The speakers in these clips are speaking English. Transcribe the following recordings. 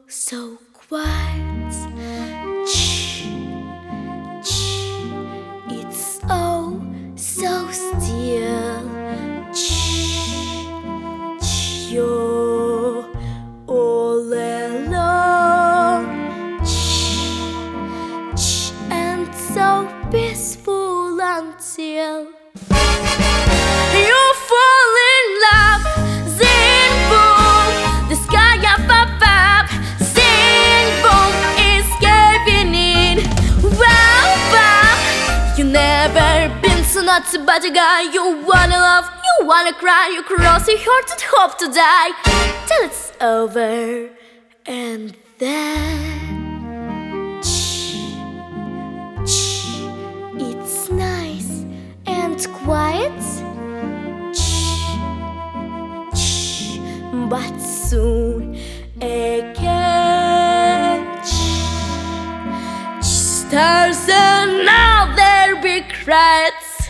so quiet. Shh, shh, it's oh so still. Shh, shh, you're all alone. Shh, shh, and so peaceful until you fall in love. Then boom, the sky up above. Then boom, is caving in. Wow, wow. You never been so nuts about a guy you wanna love, you wanna cry, you cross your heart and hope to die till it's over, and then shh, shh, it's nice and quiet. But soon again, stars another big cracks.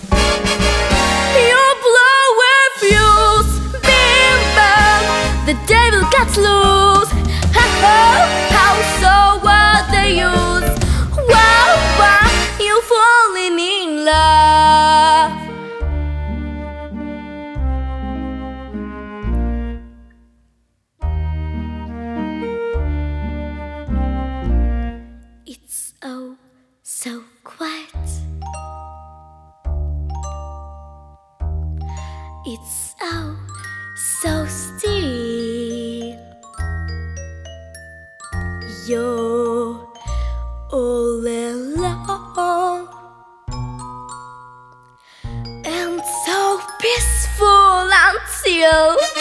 You blow a fuse, bim bam, the devil gets loose. Ha ha, how so what they use? Wow, wow, you falling in love. It's oh so quiet. It's oh so still. You're all alone and so peaceful until